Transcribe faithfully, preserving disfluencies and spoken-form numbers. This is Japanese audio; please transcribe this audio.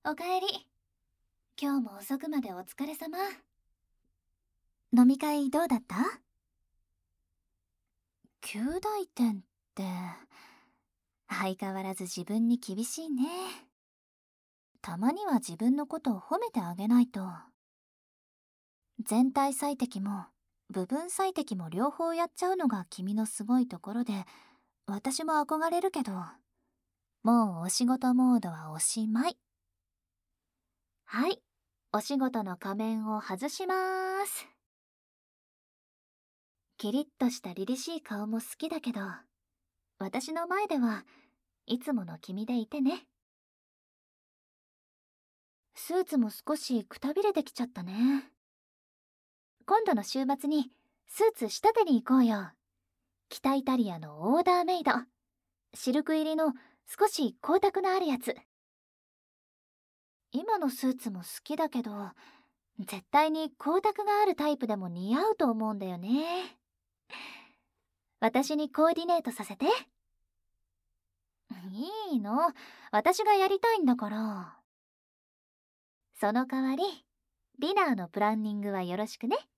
おかえり。今日も遅くまでお疲れ様。飲み会どうだった？及第点って、相変わらず自分に厳しいね。たまには自分のことを褒めてあげないと。全体最適も部分最適も両方やっちゃうのが君のすごいところで、私も憧れるけど、もうお仕事モードはおしまい。はい、お仕事の仮面を外しまーす。キリッとした凛々しい顔も好きだけど、私の前ではいつもの君でいてね。スーツも少しくたびれてきちゃったね。今度の週末にスーツ仕立てに行こうよ。北イタリアのオーダーメイド。シルク入りの少し光沢のあるやつ。今のスーツも好きだけど、絶対に光沢があるタイプでも似合うと思うんだよね。私にコーディネートさせて。いいの。私がやりたいんだから。その代わり、ディナーのプランニングはよろしくね。